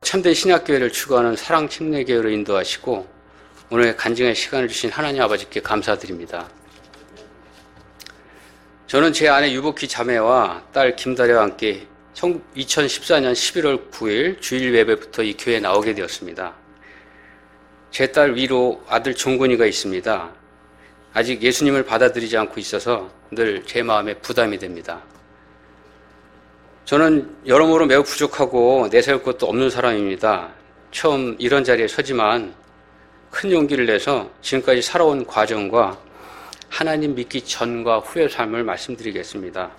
참된 신약교회를 추구하는 사랑침례교회로 인도하시고 오늘 간증의 시간을 주신 하나님 아버지께 감사드립니다. 저는 제 아내 유복희 자매와 딸 김다래와 함께 2014년 11월 9일 주일 예배부터 이 교회에 나오게 되었습니다. 제 딸 위로 아들 종근이가 있습니다. 아직 예수님을 받아들이지 않고 있어서 늘 제 마음에 부담이 됩니다. 저는 여러모로 매우 부족하고 내세울 것도 없는 사람입니다. 처음 이런 자리에 서지만 큰 용기를 내서 지금까지 살아온 과정과 하나님 믿기 전과 후의 삶을 말씀드리겠습니다.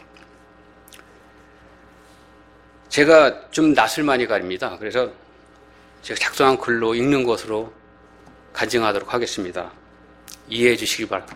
제가 좀 낯을 많이 가립니다. 그래서 제가 작성한 글로 읽는 것으로 간증하도록 하겠습니다. 이해해 주시기 바랍니다.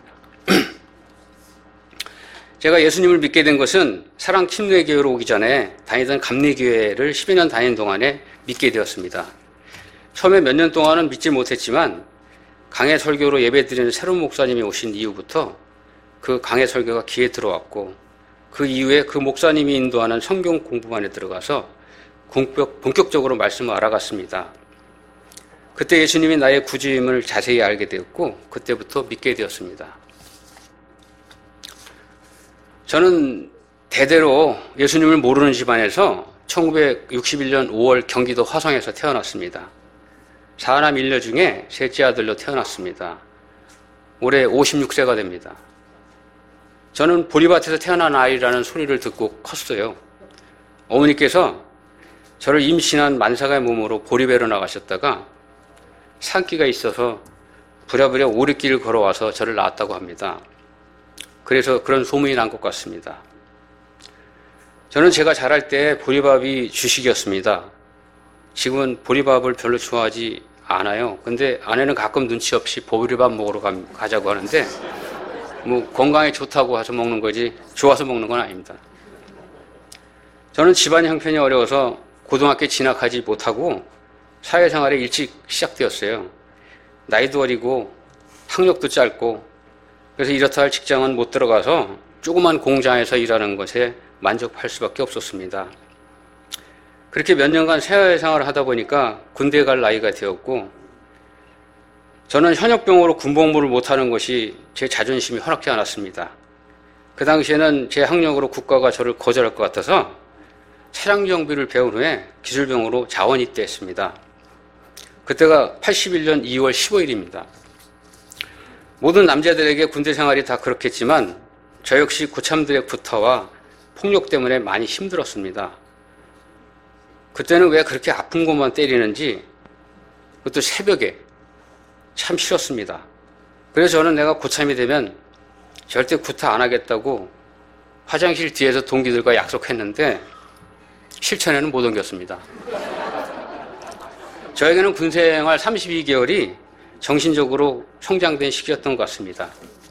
제가 예수님을 믿게 된 것은 사랑침례교회로 오기 전에 다니던 감리교회를 10여 년 다닌 동안에 믿게 되었습니다. 처음에 몇 년 동안은 믿지 못했지만 강해 설교로 예배드리는 새로운 목사님이 오신 이후부터 그 강해 설교가 귀에 들어왔고 그 이후에 그 목사님이 인도하는 성경 공부만에 들어가서 본격적으로 말씀을 알아갔습니다. 그때 예수님이 나의 구주임을 자세히 알게 되었고 그때부터 믿게 되었습니다. 저는 대대로 예수님을 모르는 집안에서 1961년 5월 경기도 화성에서 태어났습니다. 4남 1녀 중에 셋째 아들로 태어났습니다. 올해 56세가 됩니다. 저는 보리밭에서 태어난 아이라는 소리를 듣고 컸어요. 어머니께서 저를 임신한 만사가의 몸으로 보리배로 나가셨다가 산기가 있어서 부랴부랴 오리길을 걸어와서 저를 낳았다고 합니다. 그래서 그런 소문이 난 것 같습니다. 저는 제가 자랄 때 보리밥이 주식이었습니다. 지금은 보리밥을 별로 좋아하지 않아요. 근데 아내는 가끔 눈치 없이 보리밥 먹으러 가자고 하는데 뭐 건강에 좋다고 해서 먹는 거지 좋아서 먹는 건 아닙니다. 저는 집안 형편이 어려워서 고등학교에 진학하지 못하고 사회생활에 일찍 시작되었어요. 나이도 어리고 학력도 짧고 그래서 이렇다 할 직장은 못 들어가서 조그만 공장에서 일하는 것에 만족할 수밖에 없었습니다. 그렇게 몇 년간 사회생활을 하다 보니까 군대에 갈 나이가 되었고 저는 현역병으로 군복무를 못하는 것이 제 자존심이 허락지 않았습니다. 그 당시에는 제 학력으로 국가가 저를 거절할 것 같아서 차량 정비를 배운 후에 기술병으로 자원 입대했습니다. 그때가 81년 2월 15일입니다. 모든 남자들에게 군대 생활이 다 그렇겠지만 저 역시 고참들의 구타와 폭력 때문에 많이 힘들었습니다. 그때는 왜 그렇게 아픈 곳만 때리는지 그것도 새벽에 참 싫었습니다. 그래서 저는 내가 고참이 되면 절대 구타 안 하겠다고 화장실 뒤에서 동기들과 약속했는데 실천에는 못 옮겼습니다. 저에게는 군생활 32개월이 정신적으로 성장된 시기였던 것 같습니다.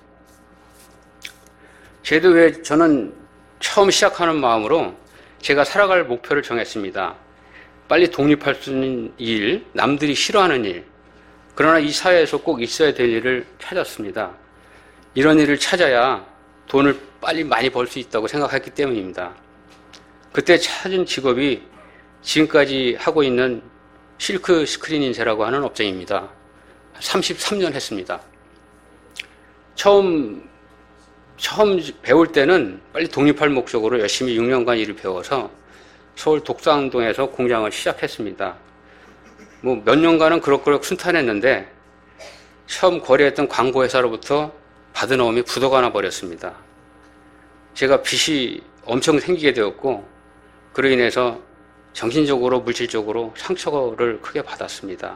제도 외에 저는 처음 시작하는 마음으로 제가 살아갈 목표를 정했습니다. 빨리 독립할 수 있는 일, 남들이 싫어하는 일, 그러나 이 사회에서 꼭 있어야 될 일을 찾았습니다. 이런 일을 찾아야 돈을 빨리 많이 벌 수 있다고 생각했기 때문입니다. 그때 찾은 직업이 지금까지 하고 있는 실크 스크린 인쇄라고 하는 업종입니다. 33년 했습니다. 처음 배울 때는 빨리 독립할 목적으로 열심히 6년간 일을 배워서 서울 독산동에서 공장을 시작했습니다. 뭐 몇 년간은 그럭그럭 순탄했는데 처음 거래했던 광고회사로부터 받은 어음이 부도가 나버렸습니다. 제가 빚이 엄청 생기게 되었고 그로 인해서 정신적으로 물질적으로 상처를 크게 받았습니다.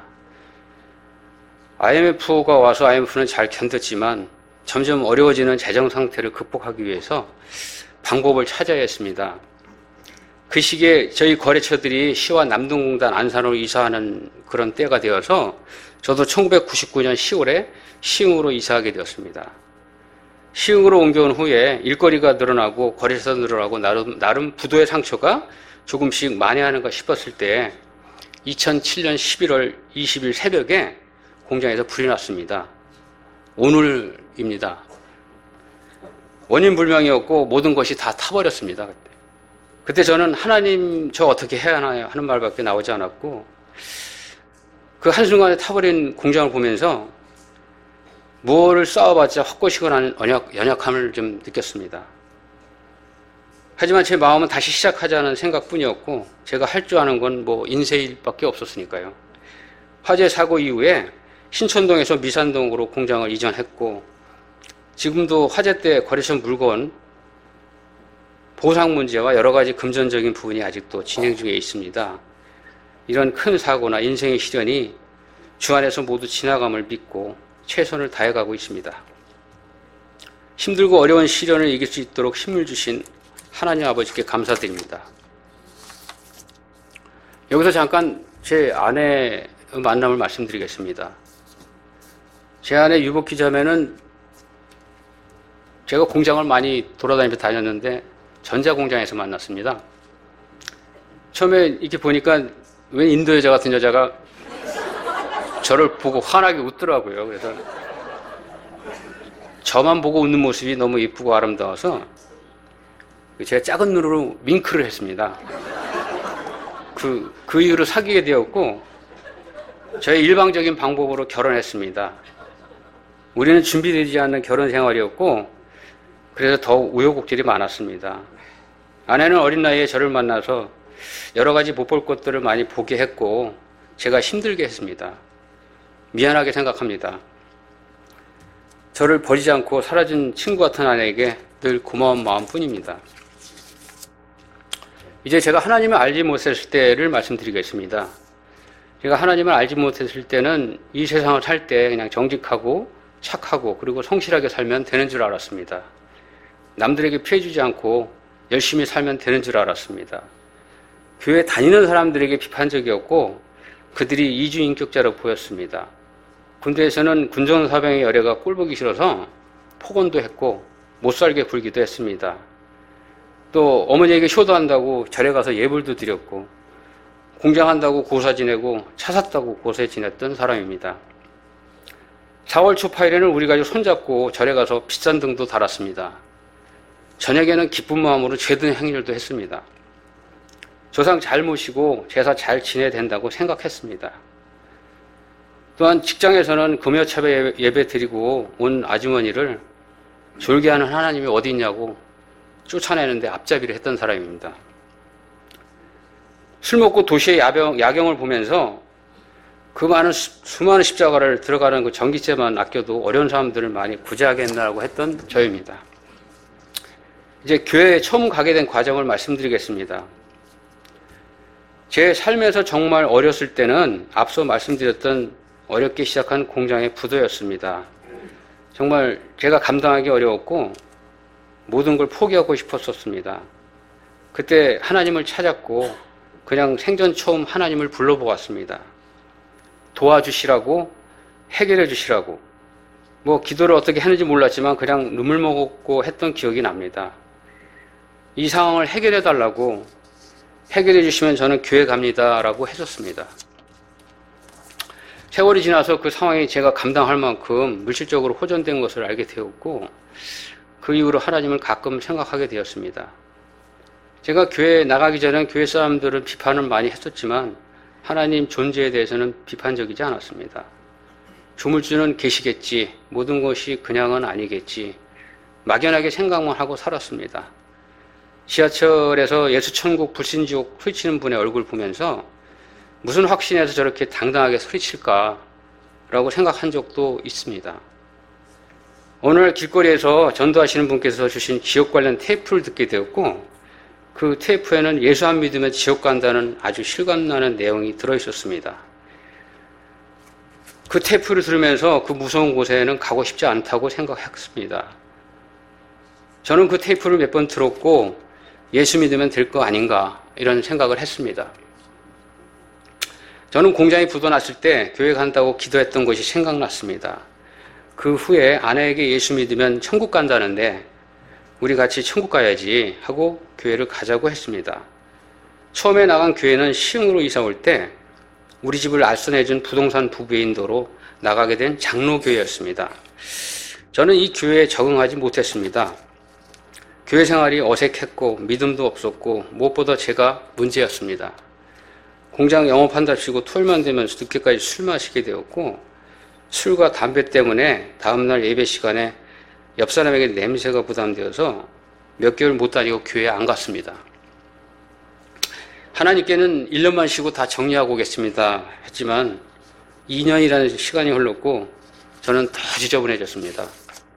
IMF가 와서 IMF는 잘 견뎠지만 점점 어려워지는 재정 상태를 극복하기 위해서 방법을 찾아야 했습니다. 그 시기에 저희 거래처들이 시와 남동공단 안산으로 이사하는 그런 때가 되어서 저도 1999년 10월에 시흥으로 이사하게 되었습니다. 시흥으로 옮겨온 후에 일거리가 늘어나고 거래처도 늘어나고 나름 부도의 상처가 조금씩 만회하는가 싶었을 때 2007년 11월 20일 새벽에 공장에서 불이 났습니다. 오늘입니다. 원인 불명이었고 모든 것이 다 타버렸습니다. 그때 저는 하나님 저 어떻게 해야 하나요? 하는 말밖에 나오지 않았고 그 한순간에 타버린 공장을 보면서 무엇을 쌓아봤자 헛것이거나 연약함을 좀 느꼈습니다. 하지만 제 마음은 다시 시작하자는 생각뿐이었고 제가 할 줄 아는 건 뭐 인쇄일밖에 없었으니까요. 화재 사고 이후에 신촌동에서 미산동으로 공장을 이전했고 지금도 화재 때 거래처 물건 보상 문제와 여러 가지 금전적인 부분이 아직도 진행 중에 있습니다. 이런 큰 사고나 인생의 시련이 주안에서 모두 지나감을 믿고 최선을 다해가고 있습니다. 힘들고 어려운 시련을 이길 수 있도록 힘을 주신 하나님 아버지께 감사드립니다. 여기서 잠깐 제 아내의 만남을 말씀드리겠습니다. 제 아내 유복희 자매는 제가 공장을 많이 돌아다니면서 다녔는데 전자공장에서 만났습니다. 처음에 이렇게 보니까 웬 인도 여자 같은 여자가 저를 보고 환하게 웃더라고요. 그래서 저만 보고 웃는 모습이 너무 예쁘고 아름다워서 제가 작은 눈으로 윙크를 했습니다. 그 이후로 사귀게 되었고 저의 일방적인 방법으로 결혼했습니다. 우리는 준비되지 않는 결혼 생활이었고 그래서 더욱 우여곡절이 많았습니다. 아내는 어린 나이에 저를 만나서 여러 가지 못 볼 것들을 많이 보게 했고 제가 힘들게 했습니다. 미안하게 생각합니다. 저를 버리지 않고 사라진 친구 같은 아내에게 늘 고마운 마음뿐입니다. 이제 제가 하나님을 알지 못했을 때를 말씀드리겠습니다. 제가 하나님을 알지 못했을 때는 이 세상을 살 때 그냥 정직하고 착하고 그리고 성실하게 살면 되는 줄 알았습니다. 남들에게 피해주지 않고 열심히 살면 되는 줄 알았습니다. 교회 다니는 사람들에게 비판적이었고 그들이 이주인격자로 보였습니다. 군대에서는 군전사병의 열애가 꼴보기 싫어서 폭언도 했고 못살게 굴기도 했습니다. 또 어머니에게 효도한다고 절에 가서 예불도 드렸고 공장한다고 고사 지내고 차 샀다고 고세 지냈던 사람입니다. 4월 초 8일에는 우리 가족 손잡고 절에 가서 비싼 등도 달았습니다. 저녁에는 기쁜 마음으로 죄든 행렬도 했습니다. 조상 잘 모시고 제사 잘 지내야 된다고 생각했습니다. 또한 직장에서는 금요차별 예배 드리고 온 아주머니를 졸개하는 하나님이 어디 있냐고 쫓아내는데 앞잡이를 했던 사람입니다. 술 먹고 도시의 야경을 보면서 그 많은 수많은 십자가를 들어가는 그 전기세만 아껴도 어려운 사람들을 많이 구제하겠나라고 했던 저입니다. 이제 교회에 처음 가게 된 과정을 말씀드리겠습니다. 제 삶에서 정말 어렸을 때는 앞서 말씀드렸던 어렵게 시작한 공장의 부도였습니다. 정말 제가 감당하기 어려웠고 모든 걸 포기하고 싶었었습니다. 그때 하나님을 찾았고 그냥 생전 처음 하나님을 불러보았습니다. 도와주시라고, 해결해 주시라고. 뭐 기도를 어떻게 했는지 몰랐지만 그냥 눈물 먹고 했던 기억이 납니다. 이 상황을 해결해 달라고, 해결해 주시면 저는 교회 갑니다 라고 했었습니다. 세월이 지나서 그 상황이 제가 감당할 만큼 물질적으로 호전된 것을 알게 되었고 그 이후로 하나님을 가끔 생각하게 되었습니다. 제가 교회에 나가기 전엔 교회 사람들은 비판을 많이 했었지만 하나님 존재에 대해서는 비판적이지 않았습니다. 조물주는 계시겠지, 모든 것이 그냥은 아니겠지, 막연하게 생각만 하고 살았습니다. 지하철에서 예수천국 불신지옥 소리치는 분의 얼굴 보면서 무슨 확신에서 저렇게 당당하게 소리칠까라고 생각한 적도 있습니다. 오늘 길거리에서 전도하시는 분께서 주신 지옥 관련 테이프를 듣게 되었고 그 테이프에는 예수 안 믿으면 지옥 간다는 아주 실감나는 내용이 들어있었습니다. 그 테이프를 들으면서 그 무서운 곳에는 가고 싶지 않다고 생각했습니다. 저는 그 테이프를 몇 번 들었고 예수 믿으면 될 거 아닌가 이런 생각을 했습니다. 저는 공장이 부도났을 때 교회 간다고 기도했던 것이 생각났습니다. 그 후에 아내에게 예수 믿으면 천국 간다는데 우리 같이 천국 가야지 하고 교회를 가자고 했습니다. 처음에 나간 교회는 시흥으로 이사 올 때 우리 집을 알선해준 부동산 부부의 인도로 나가게 된 장로교회였습니다. 저는 이 교회에 적응하지 못했습니다. 교회 생활이 어색했고 믿음도 없었고 무엇보다 제가 문제였습니다. 공장 영업한답시고 토요일만 되면 늦게까지 술 마시게 되었고 술과 담배 때문에 다음날 예배 시간에 옆 사람에게 냄새가 부담되어서 몇 개월 못 다니고 교회에 안 갔습니다. 하나님께는 1년만 쉬고 다 정리하고 오겠습니다 했지만 2년이라는 시간이 흘렀고 저는 더 지저분해졌습니다.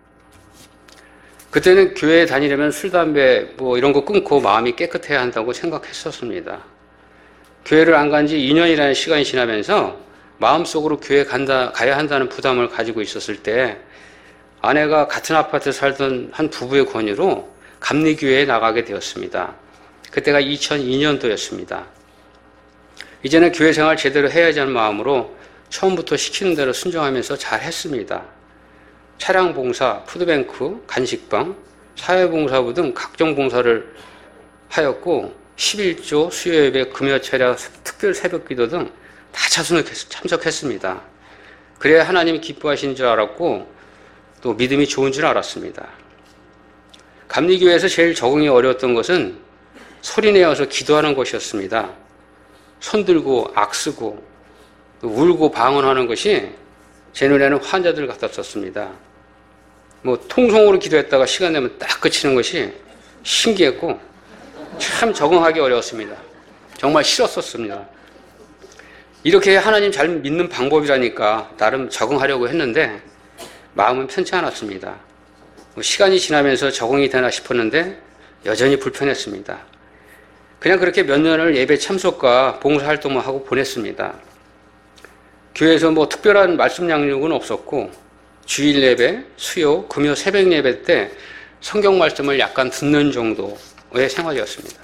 그때는 교회에 다니려면 술, 담배 이런 거 끊고 마음이 깨끗해야 한다고 생각했었습니다. 교회를 안 간 지 2년이라는 시간이 지나면서 마음속으로 교회 가야 한다는 부담을 가지고 있었을 때 아내가 같은 아파트에 살던 한 부부의 권유로 감리교회에 나가게 되었습니다. 그때가 2002년도였습니다. 이제는 교회 생활 제대로 해야지 하는 마음으로 처음부터 시키는 대로 순종하면서 잘 했습니다. 차량 봉사, 푸드뱅크, 간식방, 사회봉사부 등 각종 봉사를 하였고 11조, 수요예배, 금요철야, 특별 새벽기도 등 다 참석했습니다. 그래야 하나님이 기뻐하시는 줄 알았고 또 믿음이 좋은 줄 알았습니다. 감리교회에서 제일 적응이 어려웠던 것은 소리내어서 기도하는 것이었습니다. 손들고 악쓰고 울고 방언하는 것이 제 눈에는 환자들 같았었습니다. 통성으로 기도했다가 시간 되면 딱 그치는 것이 신기했고 참 적응하기 어려웠습니다. 정말 싫었었습니다. 이렇게 하나님 잘 믿는 방법이라니까 나름 적응하려고 했는데 마음은 편치 않았습니다. 시간이 지나면서 적응이 되나 싶었는데 여전히 불편했습니다. 그냥 그렇게 몇 년을 예배 참석과 봉사활동만 하고 보냈습니다. 교회에서 특별한 말씀 양육은 없었고 주일 예배, 수요, 금요 새벽 예배 때 성경 말씀을 약간 듣는 정도의 생활이었습니다.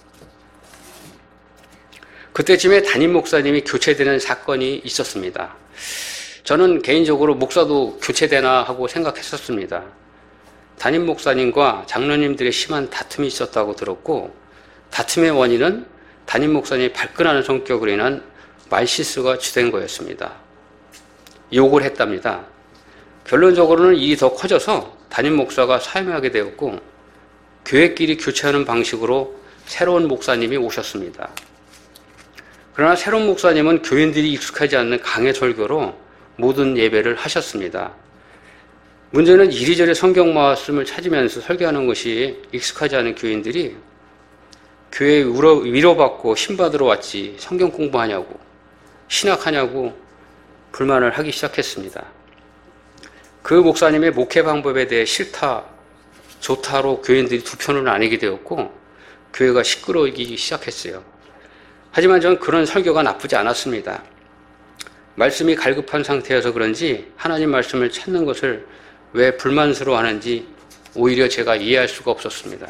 그때쯤에 담임 목사님이 교체되는 사건이 있었습니다. 저는 개인적으로 목사도 교체되나 하고 생각했었습니다. 담임 목사님과 장로님들의 심한 다툼이 있었다고 들었고 다툼의 원인은 담임 목사님이 발끈하는 성격으로 인한 말실수가 주된 거였습니다. 욕을 했답니다. 결론적으로는 일이 더 커져서 담임 목사가 사임하게 되었고 교회끼리 교체하는 방식으로 새로운 목사님이 오셨습니다. 그러나 새로운 목사님은 교인들이 익숙하지 않는 강해 설교로 모든 예배를 하셨습니다. 문제는 이리저리 성경 말씀을 찾으면서 설교하는 것이 익숙하지 않은 교인들이 교회에 위로받고 힘받으러 왔지 성경 공부하냐고 신학하냐고 불만을 하기 시작했습니다. 그 목사님의 목회 방법에 대해 싫다, 좋다로 교인들이 두 편으로 나뉘게 되었고 교회가 시끄러워지기 시작했어요. 하지만 저는 그런 설교가 나쁘지 않았습니다. 말씀이 갈급한 상태여서 그런지 하나님 말씀을 찾는 것을 왜 불만스러워하는지 오히려 제가 이해할 수가 없었습니다.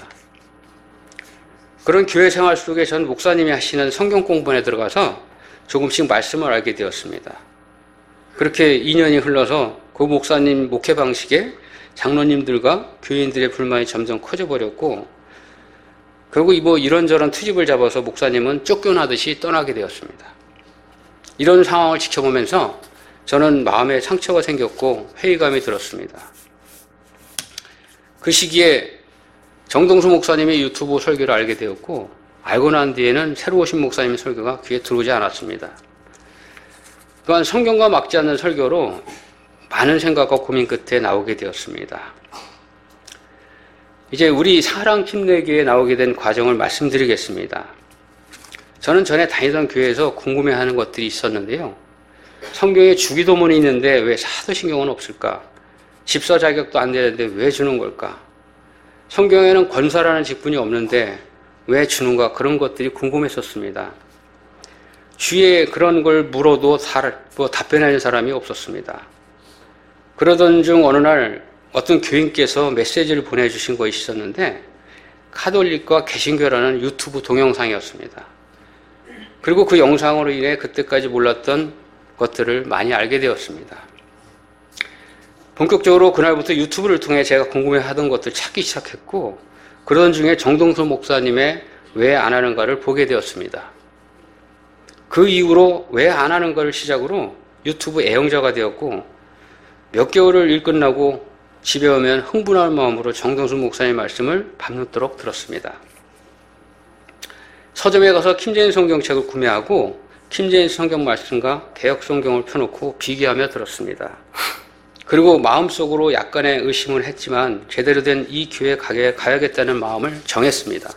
그런 교회 생활 속에 전 목사님이 하시는 성경 공부에 들어가서 조금씩 말씀을 알게 되었습니다. 그렇게 2년이 흘러서 그 목사님 목회 방식에 장로님들과 교인들의 불만이 점점 커져버렸고 결국 이런저런 트집을 잡아서 목사님은 쫓겨나듯이 떠나게 되었습니다. 이런 상황을 지켜보면서 저는 마음에 상처가 생겼고 회의감이 들었습니다. 그 시기에 정동수 목사님의 유튜브 설교를 알게 되었고 알고 난 뒤에는 새로 오신 목사님의 설교가 귀에 들어오지 않았습니다. 또한 성경과 맞지 않는 설교로 많은 생각과 고민 끝에 나오게 되었습니다. 이제 우리 사랑 힘내기에 나오게 된 과정을 말씀드리겠습니다. 저는 전에 다니던 교회에서 궁금해하는 것들이 있었는데요. 성경에 주기도문이 있는데 왜 사도신경은 없을까? 집사 자격도 안 되는데 왜 주는 걸까? 성경에는 권사라는 직분이 없는데 왜 주는가? 그런 것들이 궁금했었습니다. 주위에 그런 걸 물어도 답변하는 사람이 없었습니다. 그러던 중 어느 날 어떤 교인께서 메시지를 보내주신 것이 있었는데 카톨릭과 개신교라는 유튜브 동영상이었습니다. 그리고 그 영상으로 인해 그때까지 몰랐던 것들을 많이 알게 되었습니다. 본격적으로 그날부터 유튜브를 통해 제가 궁금해하던 것들 찾기 시작했고 그러던 중에 정동수 목사님의 왜 안 하는가를 보게 되었습니다. 그 이후로 왜 안 하는가를 시작으로 유튜브 애용자가 되었고 몇 개월을 일 끝나고 집에 오면 흥분할 마음으로 정동수 목사님 말씀을 밤늦도록 들었습니다. 서점에 가서 킴제인 성경책을 구매하고 킹제임스 성경 말씀과 개역 성경을 펴놓고 비교하며 들었습니다. 그리고 마음속으로 약간의 의심을 했지만 제대로 된 이 교회에 가야겠다는 마음을 정했습니다.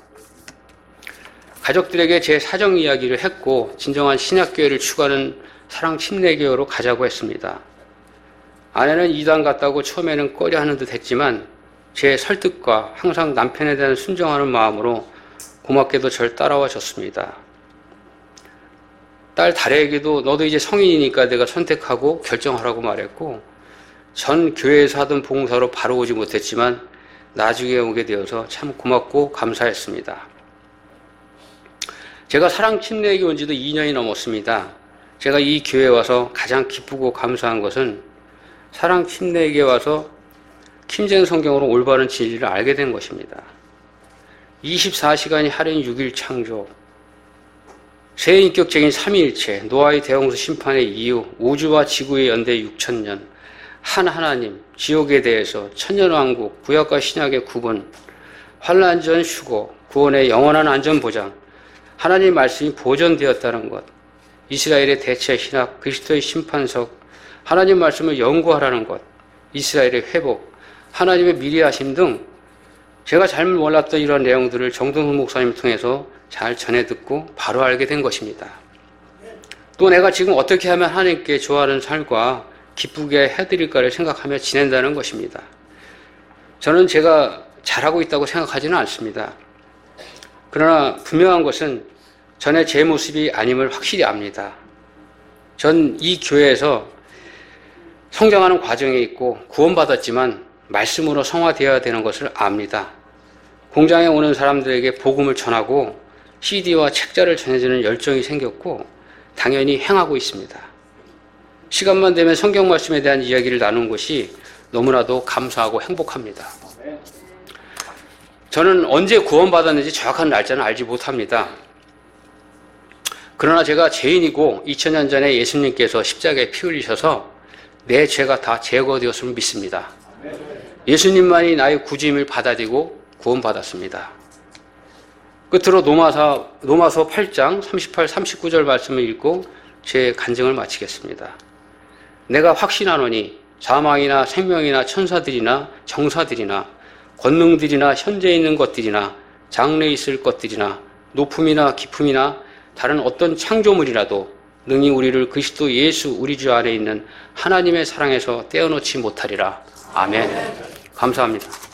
가족들에게 제 사정 이야기를 했고 진정한 신약교회를 추구하는 사랑침례교회로 가자고 했습니다. 아내는 이단 같다고 처음에는 꺼려하는 듯 했지만 제 설득과 항상 남편에 대한 순종하는 마음으로 고맙게도 절 따라와 줬습니다. 딸 다혜에게도 너도 이제 성인이니까 내가 선택하고 결정하라고 말했고 전 교회에서 하던 봉사로 바로 오지 못했지만 나중에 오게 되어서 참 고맙고 감사했습니다. 제가 사랑침례교회 온 지도 2년이 넘었습니다. 제가 이 교회에 와서 가장 기쁘고 감사한 것은 사랑침례교회에 와서 킹제임스 성경으로 올바른 진리를 알게 된 것입니다. 24시간이 하루인 6일 창조, 세인격적인 삼위일체, 노아의 대홍수 심판의 이유, 우주와 지구의 연대 6,000년, 한 하나님, 지옥에 대해서, 천년왕국, 구약과 신약의 구분, 환난 전 휴거, 구원의 영원한 안전 보장, 하나님의 말씀이 보존되었다는 것, 이스라엘의 대체 신학, 그리스도의 심판석, 하나님 말씀을 연구하라는 것, 이스라엘의 회복, 하나님의 미래하심 등 제가 잘못 몰랐던 이런 내용들을 정동훈 목사님을 통해서 잘 전해 듣고 바로 알게 된 것입니다. 또 내가 지금 어떻게 하면 하나님께 좋아하는 삶과 기쁘게 해드릴까를 생각하며 지낸다는 것입니다. 저는 제가 잘하고 있다고 생각하지는 않습니다. 그러나 분명한 것은 전에 제 모습이 아님을 확실히 압니다. 전 이 교회에서 성장하는 과정에 있고 구원받았지만 말씀으로 성화되어야 되는 것을 압니다. 공장에 오는 사람들에게 복음을 전하고 CD와 책자를 전해주는 열정이 생겼고 당연히 행하고 있습니다. 시간만 되면 성경 말씀에 대한 이야기를 나누는 것이 너무나도 감사하고 행복합니다. 저는 언제 구원받았는지 정확한 날짜는 알지 못합니다. 그러나 제가 죄인이고 2000년 전에 예수님께서 십자가에 피 흘리셔서 내 죄가 다 제거되었음을 믿습니다. 예수님만이 나의 구주임을 받아들이고 구원받았습니다. 끝으로 로마서 8장 38, 39절 말씀을 읽고 제 간증을 마치겠습니다. 내가 확신하노니 사망이나 생명이나 천사들이나 정사들이나 권능들이나 현재 있는 것들이나 장래에 있을 것들이나 높음이나 깊음이나 다른 어떤 창조물이라도 능히 우리를 그리스도 예수 우리 주 안에 있는 하나님의 사랑에서 떼어놓지 못하리라. 아멘. 감사합니다.